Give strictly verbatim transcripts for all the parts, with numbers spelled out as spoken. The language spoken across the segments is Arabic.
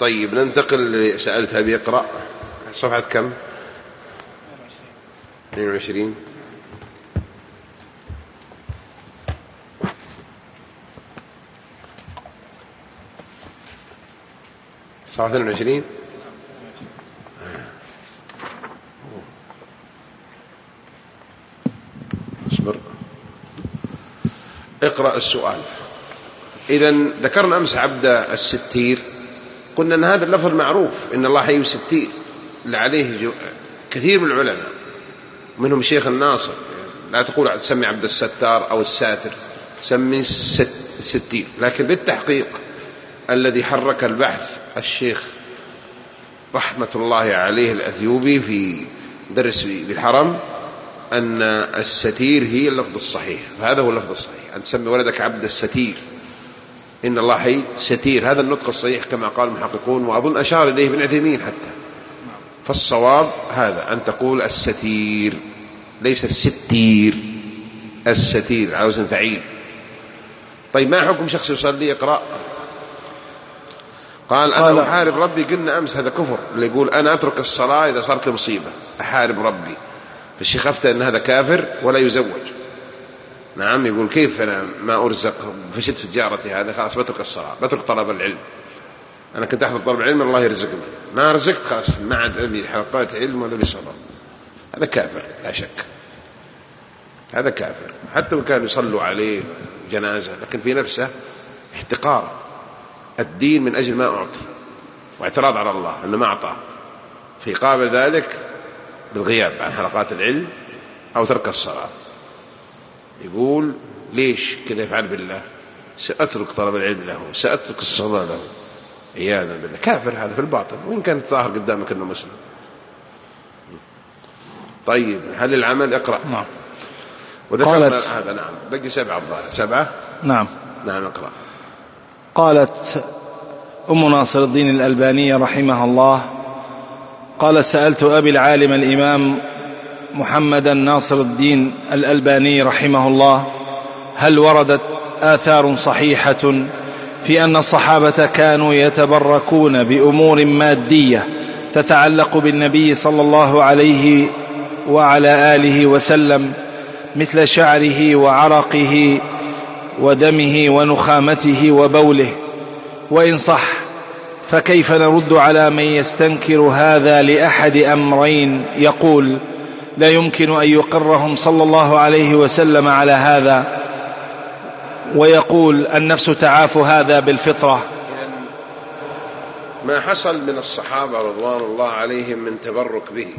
طيب ننتقل، سألتها بيقرأ صفحة كم؟ اثنين وعشرين. صفحة اثنين وعشرين. اصبر، اقرأ السؤال. إذن ذكرنا أمس عبد الستير، قلنا أن هذا اللفظ معروف، إن الله حي ستير، لعليه كثير من العلماء منهم الشيخ الناصر، لا تقول تسمي عبد الستار أو الساتر، سمي الستير. لكن بالتحقيق الذي حرك البحث الشيخ رحمة الله عليه الأثيوبي في درس بالحرم، أن الستير هي اللفظ الصحيح، فهذا هو اللفظ الصحيح، أن تسمي ولدك عبد الستير، إن الله حي ستير، هذا النطق الصحيح كما قال المحققون، وأظن أشار إليه ابن عثيمين حتى. فالصواب هذا، أن تقول الستير ليس الستير، الستير على وزن فعيل. طيب ما حكم شخص يصلي يقرأ قال أنا أحارب ربي؟ قلنا أمس هذا كفر، اللي يقول أنا أترك الصلاة إذا صارت لي مصيبة، أحارب ربي. فالشيخ أفتى أن هذا كافر ولا يزوج. نعم، يقول كيف أنا ما أرزق، فشلت في تجارتي، هذا خلاص بترك الصلاة، بترك طلب العلم. أنا كنت أحضر طلب العلم الله يرزقني، ما رزقت خلاص ما عاد أبي حلقات علم ولا بصلاة. هذا كافر لا شك، هذا كافر، حتى لو كانوا يصلوا عليه جنازة، لكن في نفسه احتقار الدين من أجل ما أعطي، واعتراض على الله أنه ما أعطاه، فيقابل ذلك بالغياب عن حلقات العلم أو ترك الصلاة. يقول ليش كذا يفعل بالله؟ سأترك طلب العلم له، سأترك الصلاة له، عياذا بالله. كافر هذا في الباطن، وإن كان ظاهر قدامك أنه مسلم. طيب هل العمل؟ اقرأ. نعم. وذكرنا هذا. نعم، بقي سبعة الظاهر. سبعة. نعم. نعم اقرأ. قالت أم ناصر الدين الألبانية رحمها الله، قال سألت أبي العالم الإمام محمدا ناصر الدين الألباني رحمه الله، هل وردت آثار صحيحة في أن الصحابة كانوا يتبركون بأمور مادية تتعلق بالنبي صلى الله عليه وعلى آله وسلم، مثل شعره وعرقه ودمه ونخامته وبوله؟ وإن صح فكيف نرد على من يستنكر هذا لأحد أمرين، يقول لا يمكن أن يقرهم صلى الله عليه وسلم على هذا، ويقول النفس تعاف هذا بالفطرة؟ ما حصل من الصحابة رضوان الله عليهم من تبرك به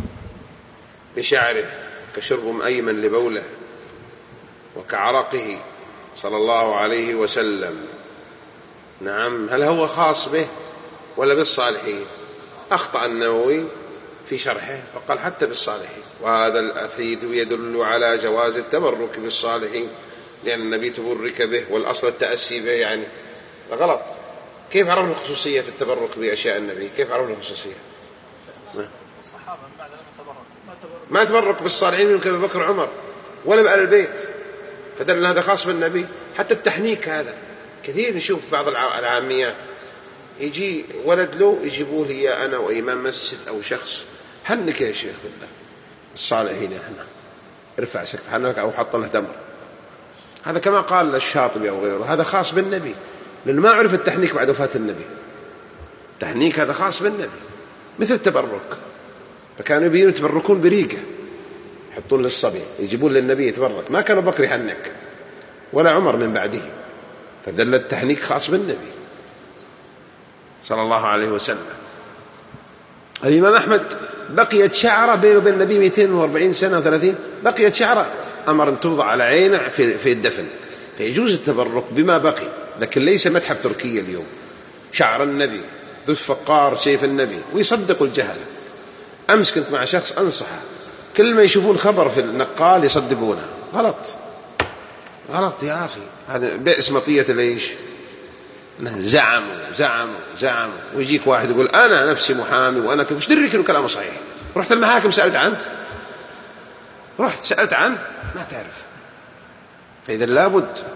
بشعره كشرب أيمن لبوله، وكعرقه صلى الله عليه وسلم، نعم، هل هو خاص به ولا بالصالحين؟ أخطأ النووي في شرحه فقال حتى بالصالحين، وهذا الحديث يدل على جواز التبرك بالصالحين، لأن النبي تبرك به، والأصل التأسي به، يعني غلط. كيف عرفنا الخصوصية في التبرك بأشياء النبي؟ كيف عرفنا الخصوصية؟ الصحابة بعد ذلك تبرك ما تبرك بالصالحين من أبي بكر وعمر ولا بآل البيت، فدل هذا خاص بالنبي. حتى التحنيك هذا كثير نشوف بعض العاميات، يجي ولد له يجيبوه هي أنا وإمام مسجد أو شخص، حنك يا شيخ بالله، الصالحين احنا ارفع سقف حنك أو حط له تمر. هذا كما قال الشاطبي أو غيره، هذا خاص بالنبي، لأنه ما عرف التحنيك بعد وفاة النبي. التحنيك هذا خاص بالنبي، مثل التبرك، فكانوا يبينوا يتبركون بريقة، يحطون للصبي يجيبون للنبي يتبرك، ما كان أبو بكر يحنك ولا عمر من بعده، فدل التحنيك خاص بالنبي صلى الله عليه وسلم. الإمام أحمد بقيت شعرة بينه وبين النبي مئتين وأربعين سنة وثلاثين، بقيت شعرة أمر أن توضع على عينه في, في الدفن، فيجوز التبرك بما بقي، لكن ليس متحف تركيا اليوم. شعر النبي ذو الفقار سيف النبي، ويصدقوا الجهل. أمس كنت مع شخص أنصحه، كل ما يشوفون خبر في النقال يصدقونه. غلط غلط يا أخي، هذا بئس مطية ليش؟ زعموا زعموا زعموا ويجيك واحد يقول أنا نفسي محامي وأنا كيف، وش دريك إنه كلامه صحيح؟ رحت المحاكم سألت عنه؟ رحت سألت عنه؟ ما تعرف. فإذا لابد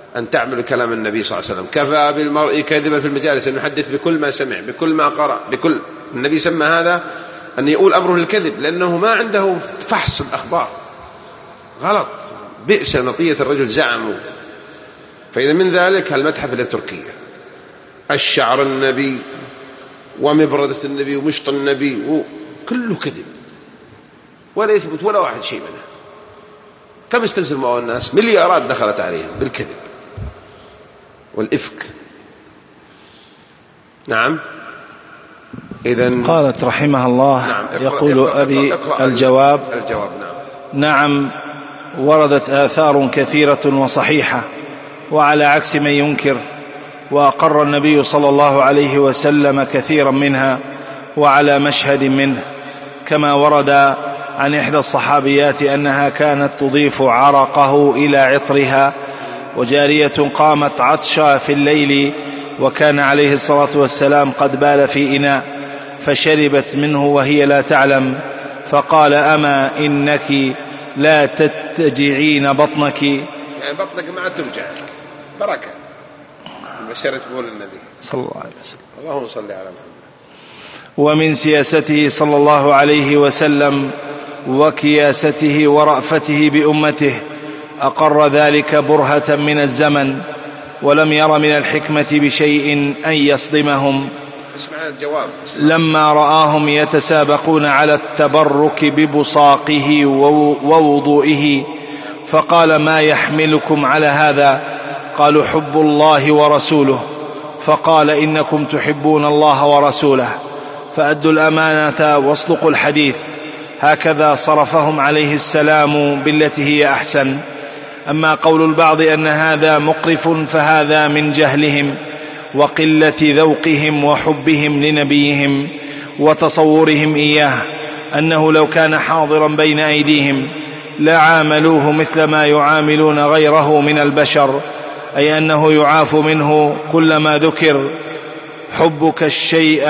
أن تعمل كلام النبي صلى الله عليه وسلم. كفى بالمرء كذبا في المجالس أن يحدث بكل ما سمع، بكل ما قرأ، بكل. النبي سمى هذا أن يقول أمره الكذب، لأنه ما عنده فحص الأخبار. غلط، بئس نطية الرجل زعمه. فإذا من ذلك المتحف التركية، الشعر النبي ومبردة النبي ومشط النبي كله كذب، ولا يثبت ولا واحد شيء منه. كم استلزموا الناس؟ مليارات دخلت عليهم بالكذب والإفك. نعم. إذن قالت رحمها الله نعم. يقول اقرأ أبي اقرأ اقرأ الجواب الجواب نعم. نعم، وردت آثار كثيرة وصحيحة، وعلى عكس من ينكر، وأقر النبي صلى الله عليه وسلم كثيرا منها وعلى مشهد منه، كما ورد عن إحدى الصحابيات أنها كانت تضيف عرقه إلى عطرها، وجارية قامت عطشا في الليل وكان عليه الصلاة والسلام قد بال في إناء فشربت منه وهي لا تعلم، فقال أما إنك لا تتجعين بطنك، يعني بطنك ما ترجع بركة بشرت بول النبي صلى الله عليه وسلم. اللهم صل على محمد. ومن سياسته صلى الله عليه وسلم وكياسته ورأفته بأمته أقر ذلك برهة من الزمن، ولم ير من الحكمة بشيء أن يصدمهم. اسمع الجواب. لما رآهم يتسابقون على التبرك ببصاقه ووضوئه فقال ما يحملكم على هذا؟ قالوا حب الله ورسوله. فقال إنكم تحبون الله ورسوله فأدوا الأمانة واصدقوا الحديث. هكذا صرفهم عليه السلام بالتي هي أحسن. أما قول البعض أن هذا مقرف فهذا من جهلهم وقلة ذوقهم وحبهم لنبيهم وتصورهم إياه، أنه لو كان حاضرا بين أيديهم لعاملوه مثل ما يعاملون غيره من البشر، أي أنه يعاف منه كل ما ذكر. حبك الشيء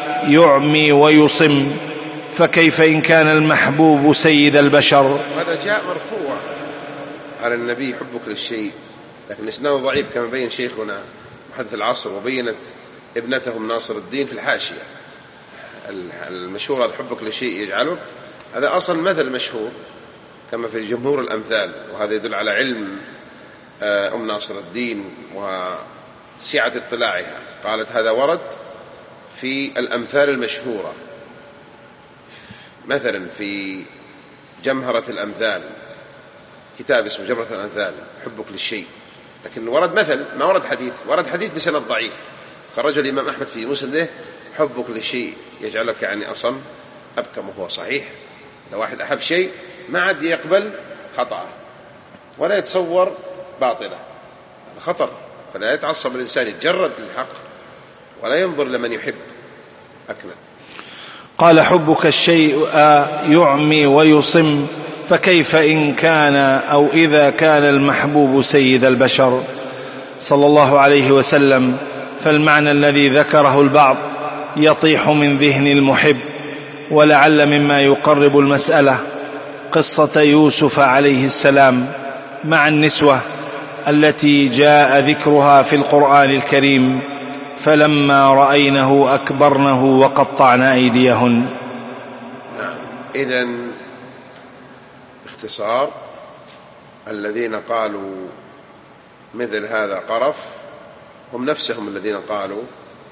يعمي ويصم، فكيف إن كان المحبوب سيد البشر؟ هذا جاء مرفوع على النبي حبك للشيء، لكن إسناده ضعيف كما بين شيخنا محدث العصر وبينت ابنتهم ناصر الدين في الحاشية. المشهور هذا حبك للشيء يجعلك، هذا أصل مثل مشهور كما في جمهور الأمثال، وهذا يدل على علم أم ناصر الدين وسعة اطلاعها. قالت هذا ورد في الأمثال المشهورة، مثلا في جمهرة الأمثال، كتاب اسمه جمهرة الأمثال حبك للشيء، لكن ورد مثل ما ورد حديث، ورد حديث بسند ضعيف خرجه الإمام أحمد في مسنده حبك للشيء يجعلك يعني أصم أبكم، وهو صحيح. لو واحد أحب شيء ما عاد يقبل خطأه ولا يتصور باطله، هذا خطر. فلا يتعصب الإنسان، يتجرد للحق ولا ينظر لمن يحب أكمل. قال حبك الشيء يعمي ويصم، فكيف إن كان أو إذا كان المحبوب سيد البشر صلى الله عليه وسلم. فالمعنى الذي ذكره البعض يطيح من ذهن المحب، ولعل مما يقرب المسألة قصة يوسف عليه السلام مع النسوة التي جاء ذكرها في القرآن الكريم، فلما رأينه أكبرنه وقطعن أيديهن. نعم. إذن باختصار الذين قالوا مثل هذا قرف هم نفسهم الذين قالوا،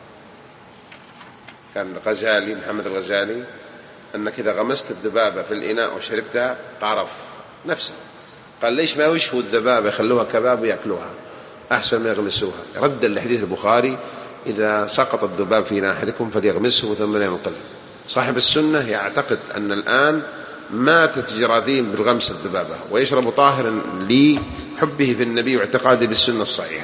كان الغزالي محمد الغزالي، أنك إذا غمست الذبابة في الإناء وشربتها قرف، نفسه قال ليش ما يشهوا الذبابة يخلوها كباب ويأكلوها أحسن ما يغمسوها، ردا لحديث البخاري إذا سقط الذباب في إناء أحدكم فليغمسه ثم لينقله. صاحب السنة يعتقد أن الآن ماتت جراثيم بالغمس الذبابة ويشرب طاهرا لحبه في النبي واعتقاده بالسنة الصحيحة.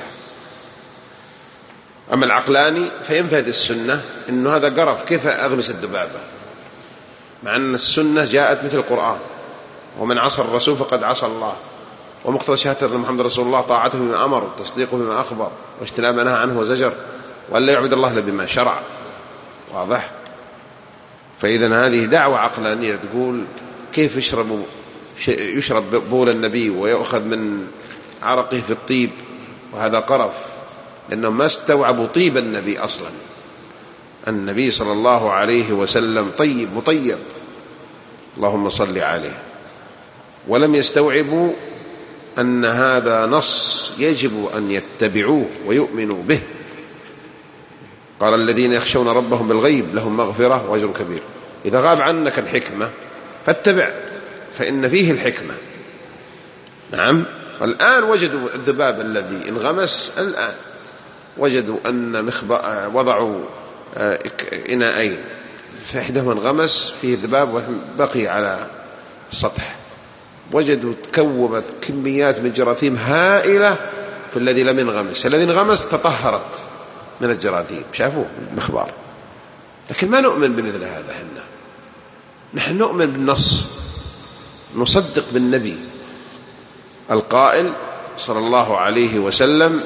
أما العقلاني فينفذ السنة إنه هذا قرف، كيف أغمس الذبابة، مع أن السنة جاءت مثل القرآن، ومن عصى الرسول فقد عصى الله، ومقتضى شهادة أن محمد رسول الله طاعته بما أمر وتصديقه بما أخبر واجتناب ما نهى عنه وزجر، وأن لا يعبد الله إلا بما شرع. واضح؟ فإذا هذه دعوة عقلانية تقول كيف يشرب يشرب بول النبي ويأخذ من عرقه في الطيب وهذا قرف، لأنهم ما استوعبوا طيب النبي أصلا. النبي صلى الله عليه وسلم طيب مطيب، اللهم صل عليه، ولم يستوعبوا أن هذا نص يجب أن يتبعوه ويؤمنوا به. قال الذين يخشون ربهم بالغيب لهم مغفرة وأجر كبير. إذا غاب عنك الحكمة فاتبع، فإن فيه الحكمة. نعم. الآن وجدوا الذباب الذي انغمس، الآن وجدوا أن وضعوا إناءين، فإحداهما انغمس فيه ذباب وبقي على السطح، وجدوا تكومت كميات من الجراثيم هائلة في الذي لم ينغمس. الذي انغمس تطهرت من الجراثيم، شافوه المخبار. لكن ما نؤمن بمثل هذا. حنا نحن نؤمن بالنص، نصدق بالنبي القائل صلى الله عليه وسلم: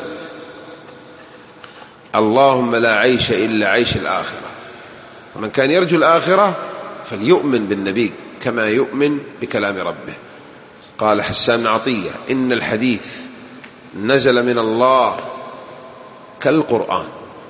اللهم لا عيش إلا عيش الآخرة. ومن كان يرجو الآخرة فليؤمن بالنبي كما يؤمن بكلام ربه. قال حسان بن عطية: إن الحديث نزل من الله كالقرآن.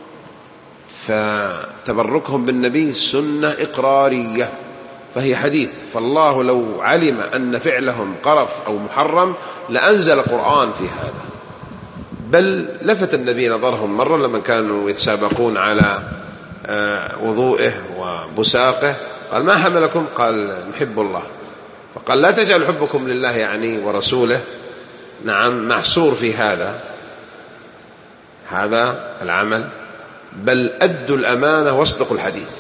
فتبركهم بالنبي سنة إقرارية، فهي حديث. فالله لو علم أن فعلهم قرف أو محرم لأنزل قرآن في هذا. بل لفت النبي نظرهم مرة لما كانوا يتسابقون على وضوئه وبساقه، قال: ما حملكم؟ قال: نحب الله. فقال: لا تجعل حبكم لله يعني ورسوله نعم محصور في هذا هذا العمل، بل أدوا الأمانة واصدقوا الحديث.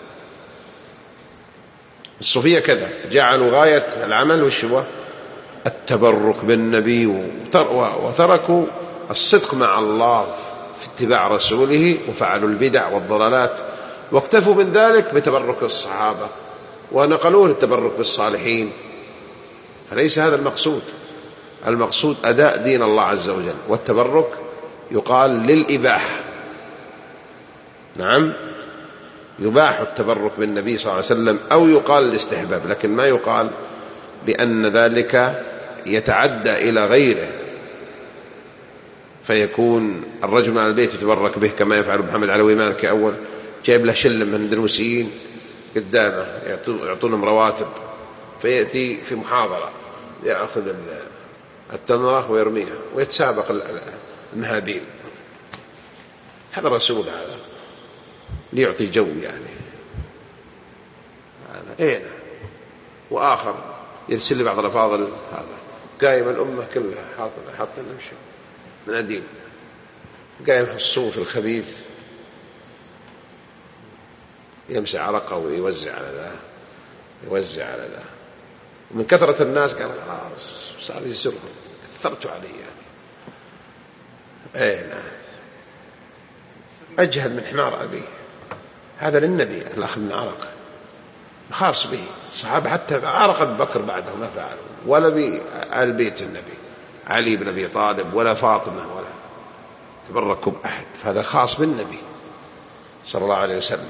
الصوفية كذا، جعلوا غاية العمل والشبه التبرك بالنبي، وتركوا الصدق مع الله في اتباع رسوله، وفعلوا البدع والضلالات، واكتفوا من ذلك بتبرك الصحابة ونقلوه للتبرك بالصالحين. فليس هذا المقصود. المقصود أداء دين الله عز وجل. والتبرك يقال للإباحة. نعم، يباح التبرك بالنبي صلى الله عليه وسلم، أو يقال الاستحباب، لكن ما يقال بأن ذلك يتعدى إلى غيره، فيكون الرجل على البيت يتبرك به كما يفعل محمد علوي مالكي أول، جايب له شلة من الاندونيسيين قدامه يعطونهم رواتب، فيأتي في محاضرة يأخذ التمرة ويرميها ويتسابق المهابيل. هذا رسول، هذا ليعطي جو يعني هذا. اين وآخر يرسل لي بعض الأفاضل، هذا قايم الأمة كلها حاط حاط نمشي من أدين، قايم الصوف الخبيث يمسح عرقه ويوزع على ذا يوزع على ذا، ومن كثرة الناس قال خلاص صار يسرهم، كثرتوا علي يعني. اي نعم، أجهل من حمار أبيه. هذا للنبي الأخذ من عرق خاص به. الصحابة حتى عرق أبي بكر بعده ما فعلوا، ولا بآل بيت النبي علي بن أبي طالب ولا فاطمة، ولا تبركوا بأحد. فهذا خاص بالنبي صلى الله عليه وسلم.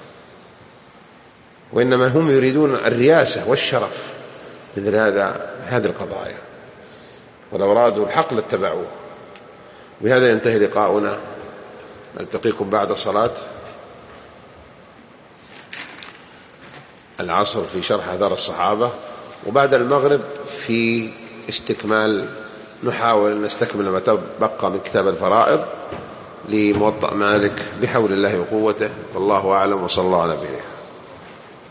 وإنما هم يريدون الرياسة والشرف مثل هذا هذه القضايا، ولو أرادوا الحق لاتبعوه. بهذا ينتهي لقاؤنا، نلتقيكم بعد صلاة العصر في شرح آثار الصحابة، وبعد المغرب في استكمال، نحاول أن نستكمل ما تبقى من كتاب الفرائض لموطأ مالك بحول الله وقوته، والله أعلم، وصلى الله على نبينا.